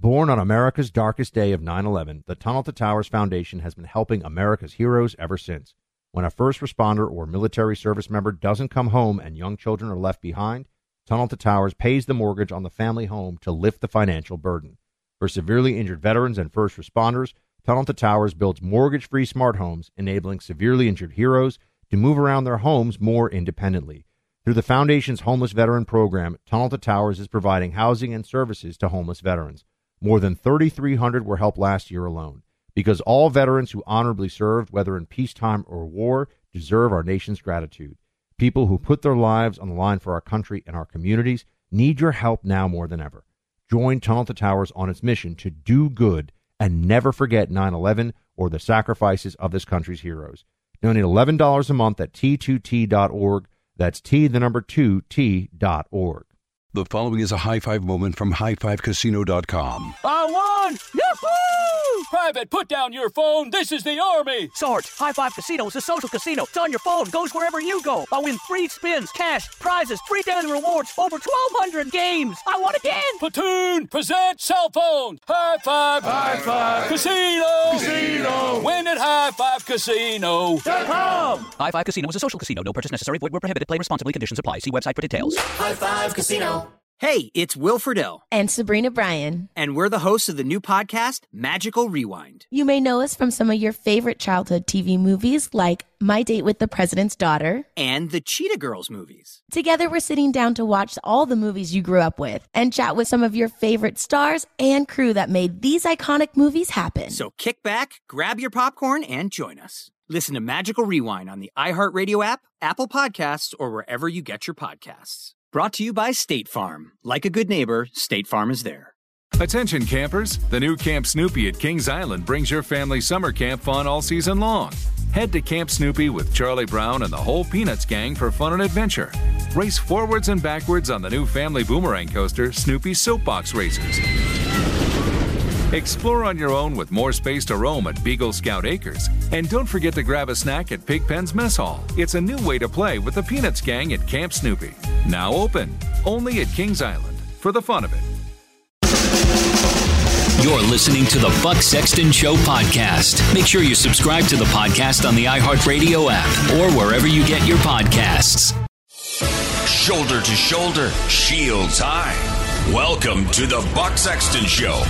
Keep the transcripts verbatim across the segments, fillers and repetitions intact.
Born on America's darkest day of nine eleven, the Tunnel to Towers Foundation has been helping America's heroes ever since. When a first responder or military service member doesn't come home and young children are left behind, Tunnel to Towers pays the mortgage on the family home to lift the financial burden. For severely injured veterans and first responders, Tunnel to Towers builds mortgage-free smart homes, enabling severely injured heroes to move around their homes more independently. Through the Foundation's Homeless Veteran Program, Tunnel to Towers is providing housing and services to homeless veterans. More than thirty-three hundred were helped last year alone. Because all veterans who honorably served, whether in peacetime or war, deserve our nation's gratitude. People who put their lives on the line for our country and our communities need your help now more than ever. Join Tunnel to Towers on its mission to do good and never forget nine eleven or the sacrifices of this country's heroes. Donate eleven dollars a month at T two T dot org. That's T, the number two, T dot org. The following is a high-five moment from high five casino dot com. I won! Yahoo! Private, put down your phone. This is the Army. Sarge, High Five Casino is a social casino. It's on your phone. Goes wherever you go. I win free spins, cash, prizes, free daily rewards, over twelve hundred games. I won again. Platoon, present cell phone. High Five. High Five. Casino. Casino. Win at high five casino dot com. High Five Casino is a social casino. No purchase necessary. Void where prohibited. Play responsibly. Conditions apply. See website for details. High Five Casino. Hey, it's Will Friedle. And Sabrina Bryan. And we're the hosts of the new podcast, Magical Rewind. You may know us from some of your favorite childhood T V movies like My Date with the President's Daughter. And the Cheetah Girls movies. Together, we're sitting down to watch all the movies you grew up with and chat with some of your favorite stars and crew that made these iconic movies happen. So kick back, grab your popcorn, and join us. Listen to Magical Rewind on the iHeartRadio app, Apple Podcasts, or wherever you get your podcasts. Brought to you by State Farm. Like a good neighbor, State Farm is there. Attention campers, the new Camp Snoopy at Kings Island brings your family summer camp fun all season long. Head to Camp Snoopy with Charlie Brown and the whole Peanuts gang for fun and adventure. Race forwards and backwards on the new family boomerang coaster, Snoopy's Soapbox Racers. Explore on your own with more space to roam at Beagle Scout Acres. And don't forget to grab a snack at Pigpen's Mess Hall. It's a new way to play with the Peanuts gang at Camp Snoopy. Now open, only at Kings Island, for the fun of it. You're listening to the Buck Sexton Show podcast. Make sure you subscribe to the podcast on the iHeartRadio app or wherever you get your podcasts. Shoulder to shoulder, shields high. Welcome to the Buck Sexton Show.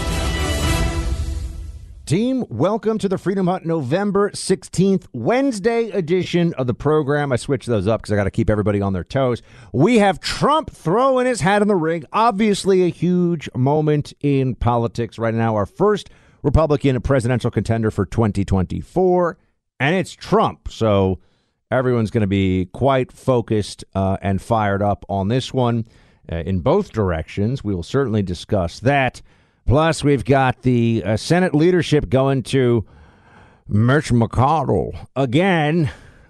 Team, welcome to the Freedom Hut November sixteenth, Wednesday edition of the program. I switched those up because I got to keep everybody on their toes. We have Trump throwing his hat in the ring. Obviously a huge moment in politics right now. Our first Republican presidential contender for twenty twenty-four, and it's Trump. So everyone's going to be quite focused uh, and fired up on this one uh, in both directions. We will certainly discuss that. Plus, we've got the uh, Senate leadership going to Mitch McConnell again.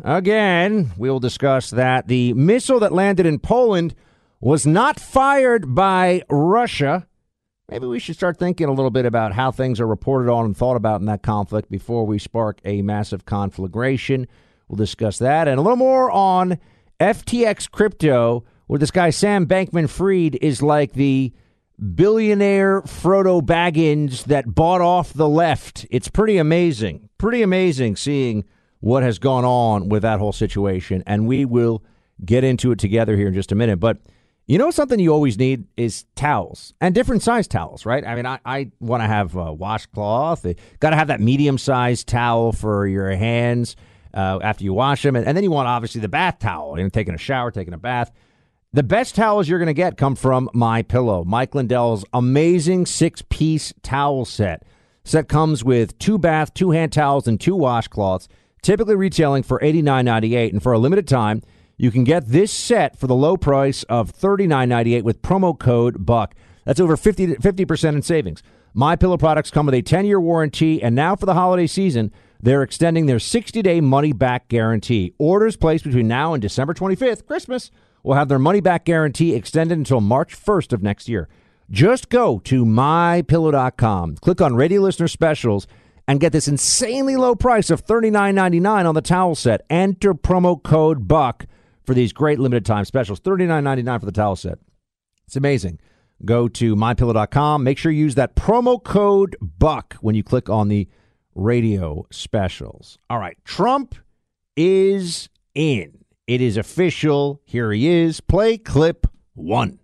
Again, we will discuss that. The missile that landed in Poland was not fired by Russia. Maybe we should start thinking a little bit about how things are reported on and thought about in that conflict before we spark a massive conflagration. We'll discuss that and a little more on F T X crypto, where this guy Sam Bankman-Fried is like the billionaire Frodo Baggins that bought off the left. It's pretty amazing. Pretty amazing seeing what has gone on with that whole situation. And we will get into it together here in just a minute. But you know something you always need is towels and different size towels, right? I mean, I, I want to have a washcloth. Got to have that medium-sized towel for your hands uh, after you wash them. And, and then you want, obviously, the bath towel. You know, taking a shower, taking a bath. The best towels you're going to get come from MyPillow. Mike Lindell's amazing six-piece towel set. Set comes with two bath, two hand towels, and two washcloths, typically retailing for eighty-nine ninety-eight. And for a limited time, you can get this set for the low price of thirty-nine ninety-eight with promo code BUCK. That's over fifty percent in savings. MyPillow products come with a ten-year warranty, and now for the holiday season, they're extending their sixty-day money-back guarantee. Orders placed between now and December twenty-fifth, Christmas, will have their money-back guarantee extended until March first of next year. Just go to my pillow dot com, click on Radio Listener Specials, and get this insanely low price of thirty-nine ninety-nine on the towel set. Enter promo code BUCK for these great limited-time specials. thirty-nine ninety-nine for the towel set. It's amazing. Go to my pillow dot com. Make sure you use that promo code BUCK when you click on the radio specials. All right, Trump is in. It is official. Here he is. Play clip one.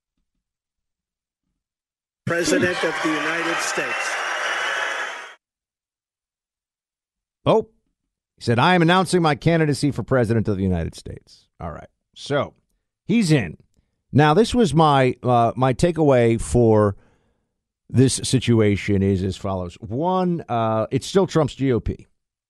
President of the United States. Oh, he said, I am announcing my candidacy for president of the United States. All right. So he's in. Now, this was my uh, my takeaway for this situation is as follows. One, uh, it's still Trump's G O P.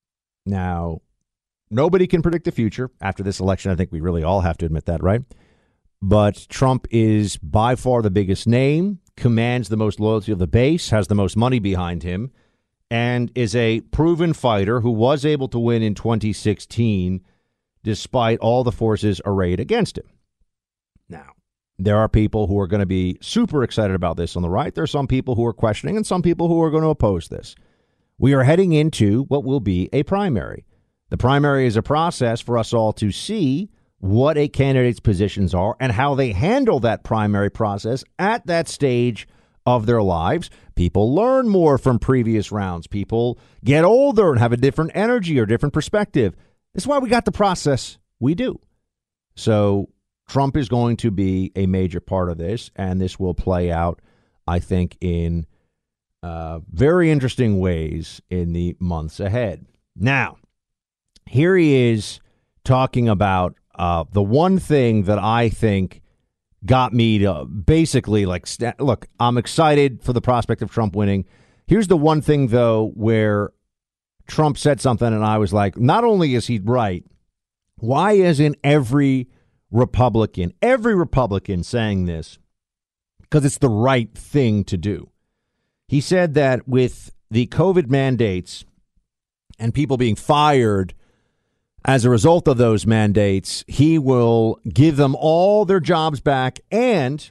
Now, nobody can predict the future after this election. I think we really all have to admit that, right? But Trump is by far the biggest name, commands the most loyalty of the base, has the most money behind him, and is a proven fighter who was able to win in twenty sixteen despite all the forces arrayed against him. Now, there are people who are going to be super excited about this on the right. There are some people who are questioning and some people who are going to oppose this. We are heading into what will be a primary. The primary is a process for us all to see what a candidate's positions are and how they handle that primary process at that stage of their lives. People learn more from previous rounds. People get older and have a different energy or different perspective. That's why we got the process we do. So Trump is going to be a major part of this, and this will play out, I think, in uh, very interesting ways in the months ahead. Now, here he is talking about uh, the one thing that I think got me to basically like, st- look, I'm excited for the prospect of Trump winning. Here's the one thing, though, where Trump said something and I was like, not only is he right, why isn't every Republican, every Republican saying this? Because it's the right thing to do. He said that with the COVID mandates and people being fired as a result of those mandates, he will give them all their jobs back and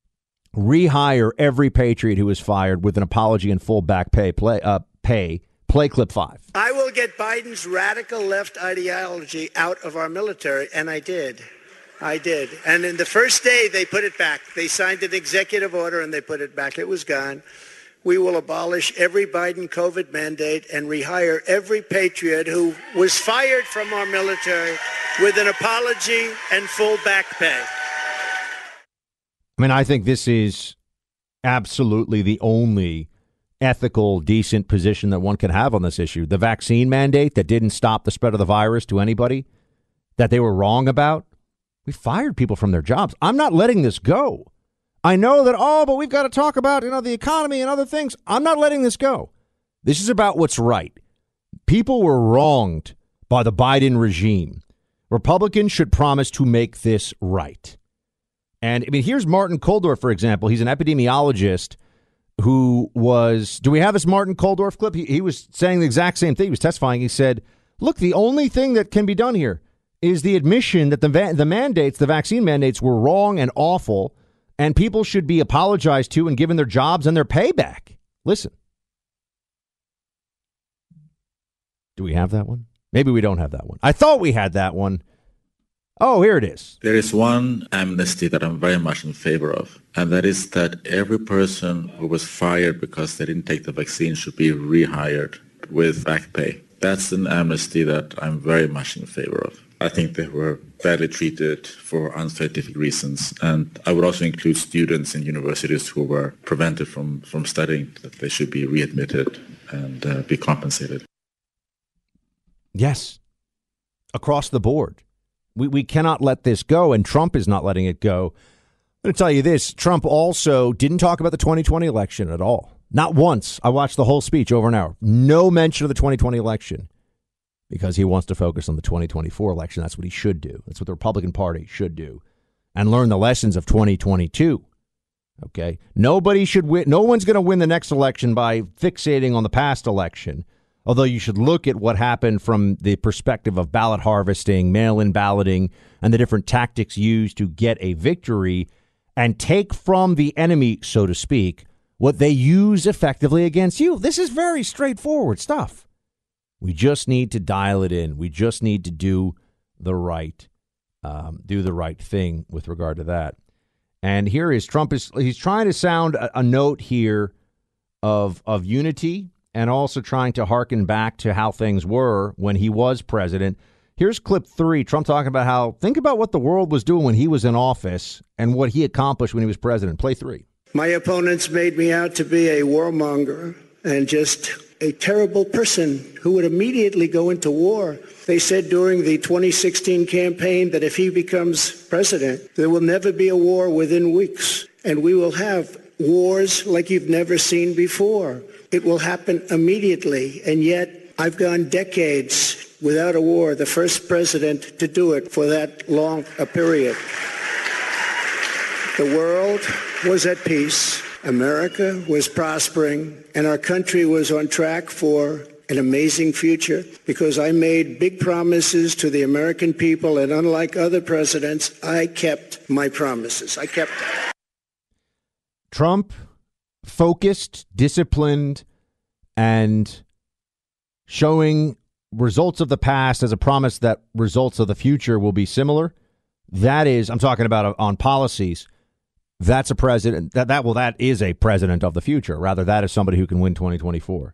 rehire every patriot who was fired with an apology and full back pay. Play, uh, pay. Play clip five. I will get Biden's radical left ideology out of our military, and I did. I did. And in the first day, they put it back. They signed an executive order, and they put it back. It was gone. We will abolish every Biden COVID mandate and rehire every patriot who was fired from our military with an apology and full back pay. I mean, I think this is absolutely the only ethical, decent position that one could have on this issue. The vaccine mandate that didn't stop the spread of the virus to anybody that they were wrong about. We fired people from their jobs. I'm not letting this go. I know that, oh, but we've got to talk about, you know, the economy and other things. I'm not letting this go. This is about what's right. People were wronged by the Biden regime. Republicans should promise to make this right. And I mean, here's Martin Kulldorff, for example. He's an epidemiologist who was, do we have this Martin Kulldorff clip? He, he was saying the exact same thing. He was testifying. He said, look, the only thing that can be done here is the admission that the va- the mandates, the vaccine mandates were wrong and awful, and people should be apologized to and given their jobs and their payback. Listen. Do we have that one? Maybe we don't have that one. I thought we had that one. Oh, here it is. There is one amnesty that I'm very much in favor of, and that is that every person who was fired because they didn't take the vaccine should be rehired with back pay. That's an amnesty that I'm very much in favor of. I think they were badly treated for unscientific reasons, and I would also include students in universities who were prevented from, from studying, that they should be readmitted and uh, be compensated. Yes, across the board. We we cannot let this go, and Trump is not letting it go. I'm going to tell you this. Trump also didn't talk about the twenty twenty election at all. Not once. I watched the whole speech over an hour. No mention of the twenty twenty election because he wants to focus on the twenty twenty-four election. That's what he should do. That's what the Republican Party should do and learn the lessons of twenty twenty-two. OK, nobody should win. No one's going to win the next election by fixating on the past election. Although you should look at what happened from the perspective of ballot harvesting, mail-in balloting, and the different tactics used to get a victory and take from the enemy, so to speak, what they use effectively against you. This is very straightforward stuff. We just need to dial it in. We just need to do the right, um, do the right thing with regard to that. And here is Trump is he's trying to sound a, a note here of of unity and also trying to hearken back to how things were when he was president. Here's clip three. Trump talking about how think about what the world was doing when he was in office and what he accomplished when he was president. Play three. My opponents made me out to be a warmonger and just a terrible person who would immediately go into war. They said during the twenty sixteen campaign that if he becomes president, there will never be a war within weeks, and we will have wars like you've never seen before. It will happen immediately, and yet I've gone decades without a war, the first president to do it for that long a period. The world was at peace, America was prospering, and our country was on track for an amazing future because I made big promises to the American people, and unlike other presidents, I kept my promises. I kept them. Trump, focused, disciplined, and showing results of the past as a promise that results of the future will be similar. That is, I'm talking about on policies. That's a president that that well, that is a president of the future. Rather, that is somebody who can win twenty twenty-four.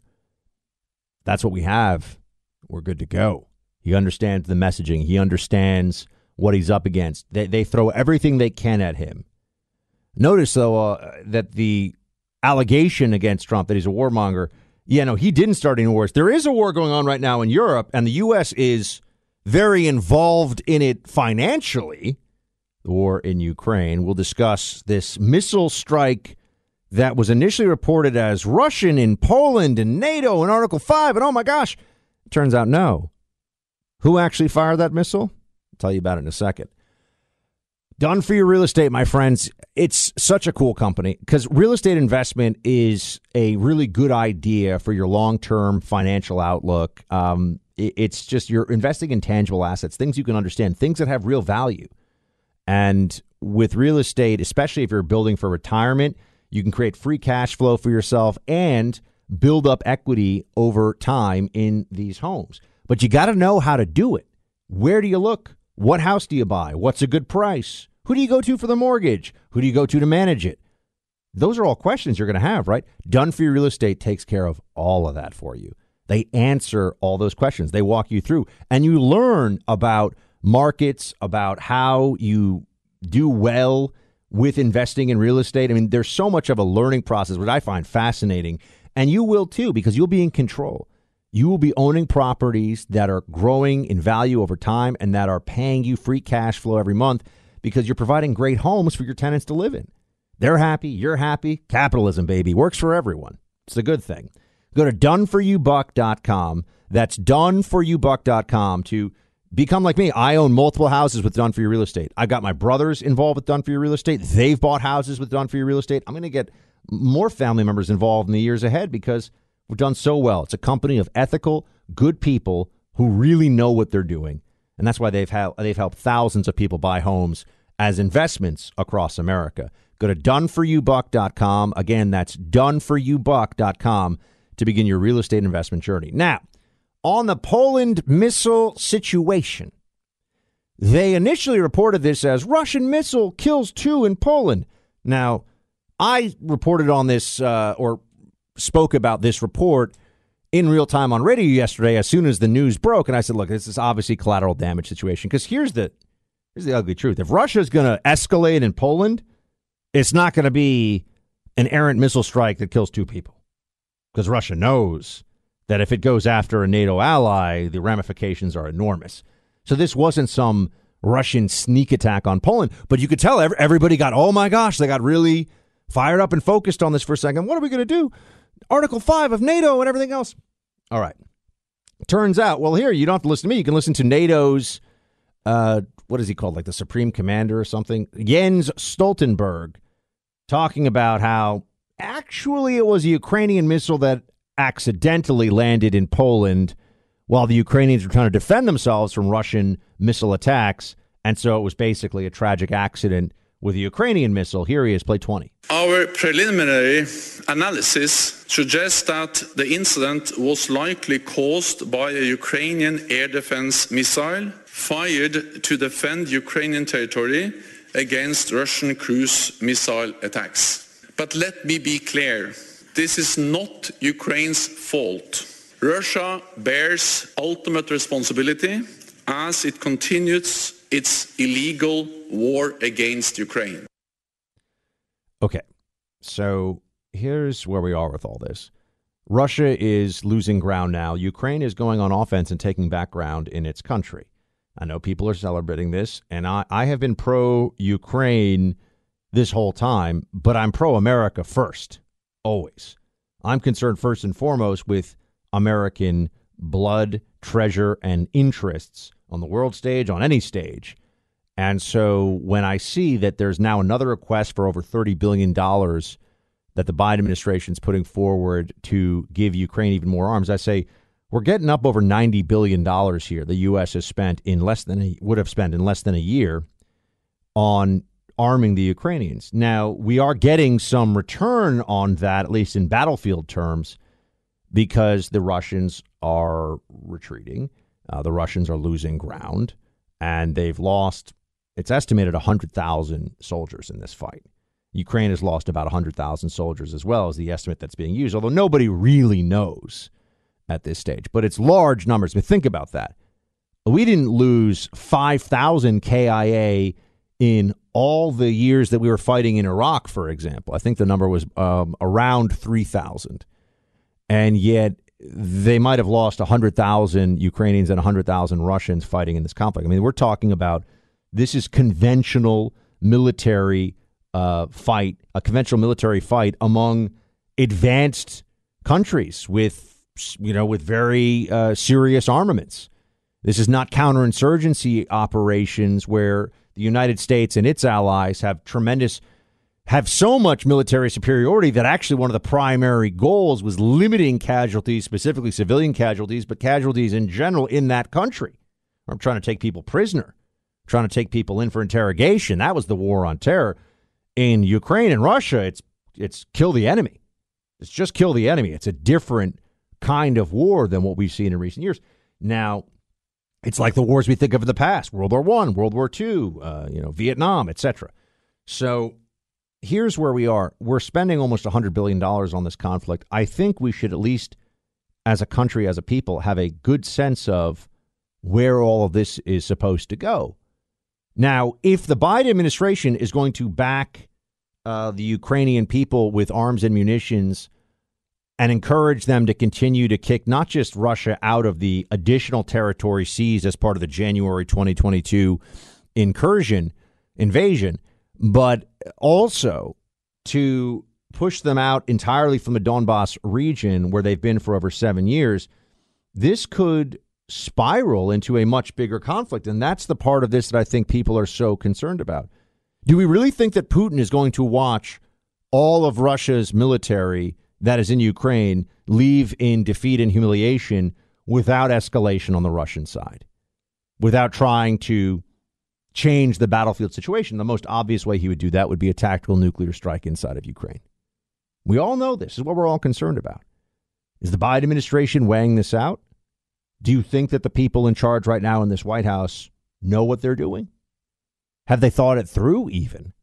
That's what we have. We're good to go. He understands the messaging. He understands what he's up against. They, they throw everything they can at him. Notice, though, uh, that the allegation against Trump that he's a warmonger, yeah, no, he didn't start any wars. There is a war going on right now in Europe, and the U S is very involved in it financially. The war in Ukraine. We'll discuss this missile strike that was initially reported as Russian in Poland and NATO and Article five. And oh, my gosh, turns out no. Who actually fired that missile? I'll tell you about it in a second. Done for Your Real Estate, my friends. It's such a cool company because real estate investment is a really good idea for your long-term financial outlook. Um, it, it's just you're investing in tangible assets, things you can understand, things that have real value. And with real estate, especially if you're building for retirement, you can create free cash flow for yourself and build up equity over time in these homes. But you got to know how to do it. Where do you look? What house do you buy? What's a good price? Who do you go to for the mortgage? Who do you go to to manage it? Those are all questions you're going to have, right? Done for Your Real Estate takes care of all of that for you. They answer all those questions. They walk you through and you learn about markets, about how you do well with investing in real estate. I mean, there's so much of a learning process, which I find fascinating. And you will, too, because you'll be in control. You will be owning properties that are growing in value over time and that are paying you free cash flow every month because you're providing great homes for your tenants to live in. They're happy. You're happy. Capitalism, baby. Works for everyone. It's a good thing. Go to done for you buck dot com. That's done for you buck dot com to become like me. I own multiple houses with Done for Your Real Estate. I've got my brothers involved with Done for Your Real Estate. They've bought houses with Done for Your Real Estate. I'm going to get more family members involved in the years ahead because we've done so well. It's a company of ethical, good people who really know what they're doing. And that's why they've ha- they've helped thousands of people buy homes as investments across America. Go to done for you buck dot com. Again, that's done for you buck dot com to begin your real estate investment journey. Now, on the Poland missile situation, they initially reported this as Russian missile kills two in Poland. Now, I reported on this uh, or spoke about this report in real time on radio yesterday as soon as the news broke. And I said, look, this is obviously collateral damage situation because here's the here's the ugly truth. If Russia's going to escalate in Poland, it's not going to be an errant missile strike that kills two people because Russia knows that if it goes after a NATO ally, the ramifications are enormous. So this wasn't some Russian sneak attack on Poland, but you could tell everybody got, oh my gosh, they got really fired up and focused on this for a second. What are we going to do? Article five of NATO and everything else. All right. Turns out, well, here, you don't have to listen to me. You can listen to NATO's, uh, what is he called, like the Supreme Commander or something? Jens Stoltenberg, talking about how actually it was a Ukrainian missile that accidentally landed in Poland while the Ukrainians were trying to defend themselves from Russian missile attacks. And so it was basically a tragic accident with a Ukrainian missile. Here he is, play twenty. Our preliminary analysis suggests that the incident was likely caused by a Ukrainian air defense missile fired to defend Ukrainian territory against Russian cruise missile attacks. But let me be clear, this is not Ukraine's fault. Russia bears ultimate responsibility as it continues its illegal war against Ukraine. Okay, so here's where we are with all this. Russia is losing ground now. Ukraine is going on offense and taking back ground in its country. I know people are celebrating this, and I, I have been pro-Ukraine this whole time, but I'm pro-America first, always. I'm concerned first and foremost with American blood, treasure, and interests on the world stage, on any stage. And so when I see that there's now another request for over thirty billion dollars that the Biden administration is putting forward to give Ukraine even more arms, I say, we're getting up over ninety billion dollars here the U S has spent in less than a, would have spent in less than a year on arming the Ukrainians. Now, we are getting some return on that, at least in battlefield terms, because the Russians are retreating. Uh, the Russians are losing ground, and they've lost, it's estimated, one hundred thousand soldiers in this fight. Ukraine has lost about one hundred thousand soldiers as well as the estimate that's being used, although nobody really knows at this stage. But it's large numbers. But think about that. We didn't lose five thousand K I A in all the years that we were fighting in Iraq, for example. I think the number was um, around three thousand. And yet they might have lost one hundred thousand Ukrainians and one hundred thousand Russians fighting in this conflict. I mean, we're talking about this is conventional military uh, fight, a conventional military fight among advanced countries with, you know, with very uh, serious armaments. This is not counterinsurgency operations where the United States and its allies have tremendous, have so much military superiority that actually one of the primary goals was limiting casualties, specifically civilian casualties, but casualties in general in that country. I'm trying to take people prisoner, trying to take people in for interrogation. That was the war on terror. In Ukraine and Russia, it's it's kill the enemy. It's just kill the enemy. It's a different kind of war than what we've seen in recent years. Now, it's like the wars we think of in the past: World War One, World War Two, uh, you know, Vietnam, et cetera. So here's where we are. We're spending almost one hundred billion dollars on this conflict. I think we should at least, as a country, as a people, have a good sense of where all of this is supposed to go. Now, if the Biden administration is going to back uh, the Ukrainian people with arms and munitions and encourage them to continue to kick not just Russia out of the additional territory seized as part of the January twenty twenty-two incursion, invasion, but also to push them out entirely from the Donbass region where they've been for over seven years, this could spiral into a much bigger conflict. And that's the part of this that I think people are so concerned about. Do we really think that Putin is going to watch all of Russia's military that is in Ukraine leave in defeat and humiliation without escalation on the Russian side, without trying to change the battlefield situation? The most obvious way he would do that would be a tactical nuclear strike inside of Ukraine. We all know this. This is what we're all concerned about. Is the Biden administration weighing this out? Do you think that the people in charge right now in this White House know what they're doing? Have they thought it through even?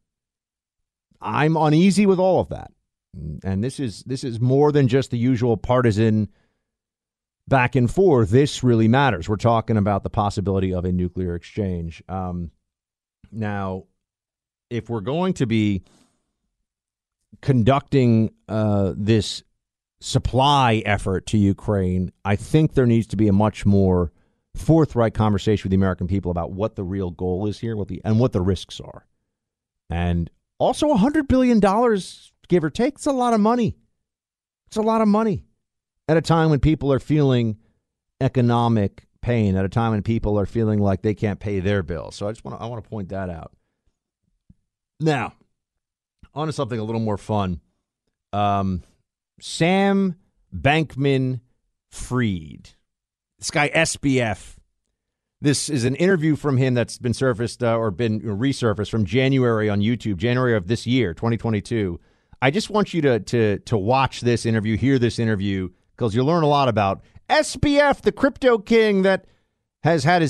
I'm uneasy with all of that. And this is this is more than just the usual partisan back and forth. This really matters. We're talking about the possibility of a nuclear exchange. Um, now, if we're going to be conducting uh, this supply effort to Ukraine, I think there needs to be a much more forthright conversation with the American people about what the real goal is here, what the and what the risks are. And also one hundred billion dollars, give or take, it's a lot of money. It's a lot of money at a time when people are feeling economic pain, at a time when people are feeling like they can't pay their bills. So I just want to I want to point that out. Now, on to something a little more fun. Um, Sam Bankman-Fried, this guy S B F. This is an interview from him that's been surfaced uh, or been resurfaced from January on YouTube, January of this year, twenty twenty-two. I just want you to to to watch this interview, hear this interview, because you'll learn a lot about S B F, the crypto king that has had his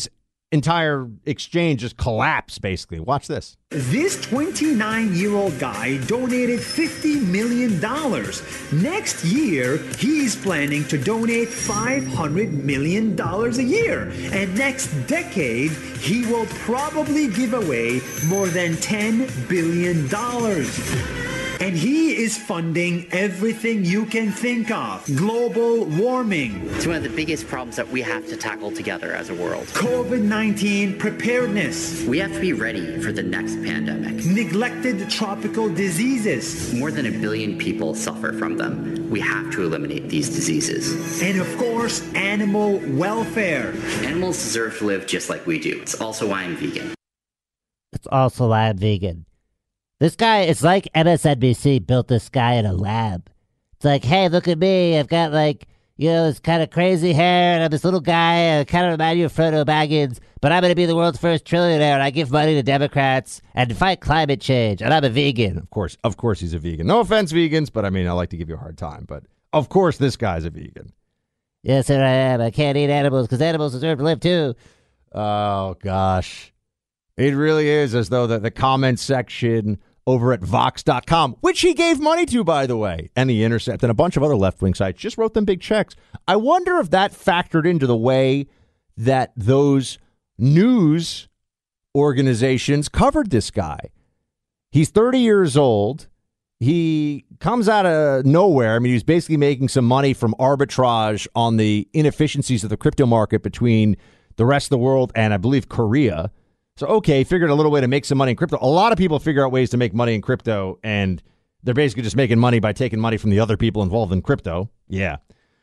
entire exchange just collapsed, basically. Watch this. This twenty-nine-year-old guy donated fifty million dollars. Next year, he's planning to donate five hundred million dollars a year. And next decade, he will probably give away more than ten billion dollars. And he is funding everything you can think of. Global warming. It's one of the biggest problems that we have to tackle together as a world. COVID nineteen preparedness. We have to be ready for the next pandemic. Neglected tropical diseases. More than a billion people suffer from them. We have to eliminate these diseases. And of course, animal welfare. Animals deserve to live just like we do. It's also why I'm vegan. It's also why I'm vegan. This guy, it's like M S N B C built this guy in a lab. It's like, hey, look at me. I've got, like, you know, this kind of crazy hair, and I'm this little guy. I kind of remind you of Frodo Baggins, but I'm going to be the world's first trillionaire, and I give money to Democrats and fight climate change, and I'm a vegan. Of course, of course he's a vegan. No offense, vegans, but I mean, I like to give you a hard time. But of course this guy's a vegan. Yes, sir, I am. I can't eat animals because animals deserve to live, too. Oh, gosh. It really is as though the, the comment section over at Vox dot com, which he gave money to, by the way, and The Intercept and a bunch of other left-wing sites, just wrote them big checks. I wonder if that factored into the way that those news organizations covered this guy. He's thirty years old. He comes out of nowhere. I mean, he's basically making some money from arbitrage on the inefficiencies of the crypto market between the rest of the world and, I believe, Korea. So, okay, figured a little way to make some money in crypto. A lot of people figure out ways to make money in crypto, and they're basically just making money by taking money from the other people involved in crypto. Yeah.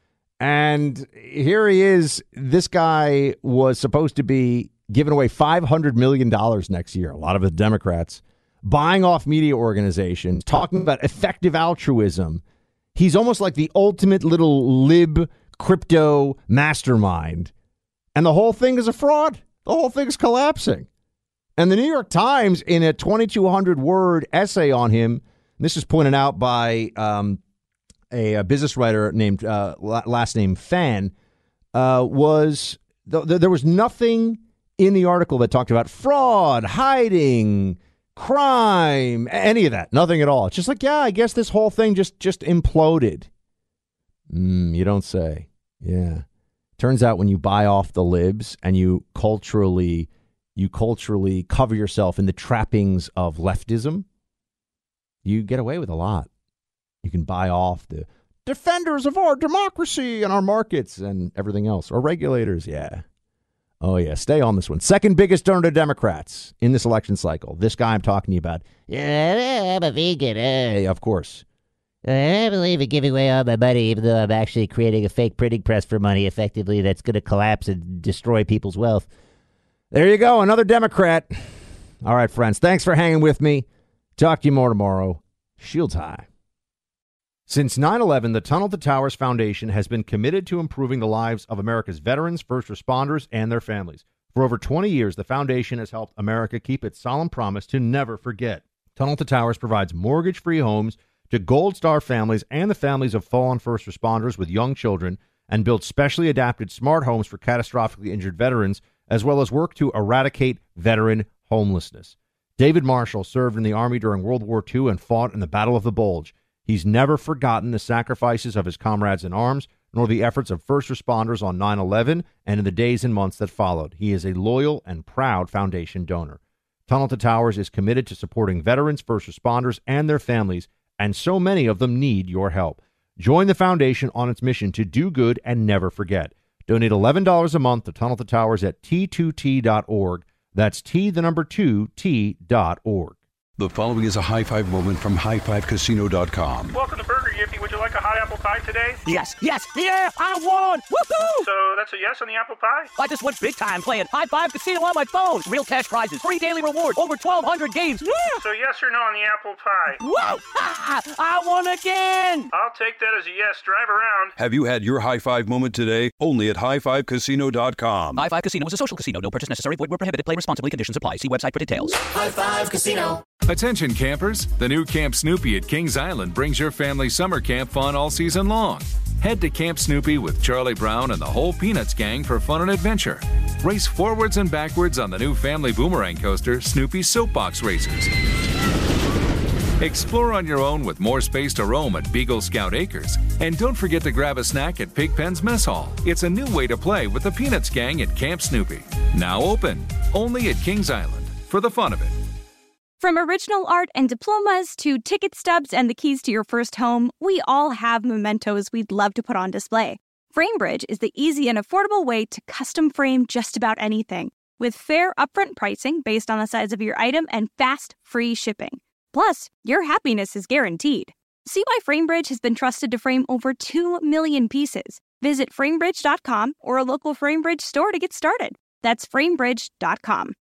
And here he is. This guy was supposed to be giving away five hundred million dollars next year. A lot of the Democrats buying off media organizations, talking about effective altruism. He's almost like the ultimate little lib crypto mastermind. And the whole thing is a fraud. The whole thing is collapsing. And the New York Times, in a twenty-two hundred word essay on him, and this is pointed out by um, a, a business writer named, uh, last name Fan, uh, was th- th- there was nothing in the article that talked about fraud, hiding, crime, any of that. Nothing at all. It's just like, yeah, I guess this whole thing just, just imploded. Mm, you don't say. Yeah. Turns out when you buy off the libs and you culturally you culturally cover yourself in the trappings of leftism, you get away with a lot. You can buy off the defenders of our democracy and our markets and everything else, or regulators. Yeah. Oh, yeah. Stay on this one. Second biggest donor to Democrats in this election cycle. This guy I'm talking to you about. Yeah, I'm a vegan. Hey, of course. I believe in giving away all my money, even though I'm actually creating a fake printing press for money effectively that's going to collapse and destroy people's wealth. There you go. Another Democrat. All right, friends. Thanks for hanging with me. Talk to you more tomorrow. Shields high. Since nine eleven, the Tunnel to Towers Foundation has been committed to improving the lives of America's veterans, first responders, and their families. For over twenty years, the foundation has helped America keep its solemn promise to never forget. Tunnel to Towers provides mortgage-free homes to Gold Star families and the families of fallen first responders with young children, and builds specially adapted smart homes for catastrophically injured veterans, as well as work to eradicate veteran homelessness. David Marshall served in the Army during World War Two and fought in the Battle of the Bulge. He's never forgotten the sacrifices of his comrades in arms, nor the efforts of first responders on nine eleven and in the days and months that followed. He is a loyal and proud foundation donor. Tunnel to Towers is committed to supporting veterans, first responders, and their families, and so many of them need your help. Join the foundation on its mission to do good and never forget. Donate eleven dollars a month to Tunnel to Towers at T two T dot org. That's T, the number two, T dot org. The following is a high five moment from high five casino dot com. Welcome to Burger Yippee. Would you like a hot apple pie today? Yes, yes, yeah, I won! Woohoo! So that's a yes on the apple pie? I just went big time playing High Five Casino on my phone. Real cash prizes, free daily rewards, over twelve hundred games. Yeah! So yes or no on the apple pie? Whoa! Ha! I won again! I'll take that as a yes. Drive around. Have you had your high five moment today? Only at high five casino dot com. High Five Casino is a social casino. No purchase necessary. Void where prohibited. Play responsibly. Conditions apply. See website for details. High Five Casino. Attention campers, the new Camp Snoopy at Kings Island brings your family summer camp fun all season long. Head to Camp Snoopy with Charlie Brown and the whole Peanuts gang for fun and adventure. Race forwards and backwards on the new family boomerang coaster, Snoopy Soapbox Racers. Explore on your own with more space to roam at Beagle Scout Acres. And don't forget to grab a snack at Pigpen's Mess Hall. It's a new way to play with the Peanuts gang at Camp Snoopy. Now open, only at Kings Island, for the fun of it. From original art and diplomas to ticket stubs and the keys to your first home, we all have mementos we'd love to put on display. FrameBridge is the easy and affordable way to custom frame just about anything, with fair upfront pricing based on the size of your item and fast, free shipping. Plus, your happiness is guaranteed. See why FrameBridge has been trusted to frame over two million pieces. Visit framebridge dot com or a local FrameBridge store to get started. That's framebridge dot com.